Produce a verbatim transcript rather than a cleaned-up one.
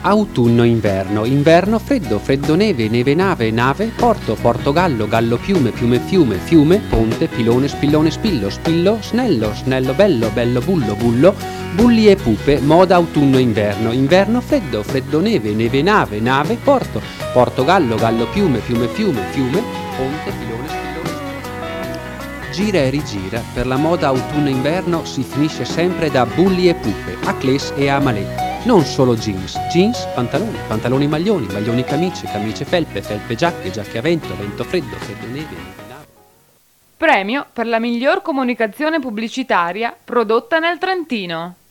Autunno-inverno, inverno freddo, freddo neve, neve nave, nave, porto, portogallo, gallo piume, piume fiume, fiume, ponte, pilone, spillone, spillo, spillo, snello, snello bello, bello bullo, bullo, bulli e pupe, moda autunno-inverno, inverno freddo, freddo neve, neve nave, nave, porto, portogallo, gallo piume, piume fiume, fiume, ponte, pilone, spillone, spillo. Gira e rigira, per la moda autunno-inverno si finisce sempre da bulli e pupe, a Claes e a Malè. Non solo jeans, jeans, pantaloni, pantaloni maglioni, maglioni camicie, camicie felpe, felpe giacche, giacche a vento, vento freddo, freddo neve, neve nave. Premio per la miglior comunicazione pubblicitaria prodotta nel Trentino.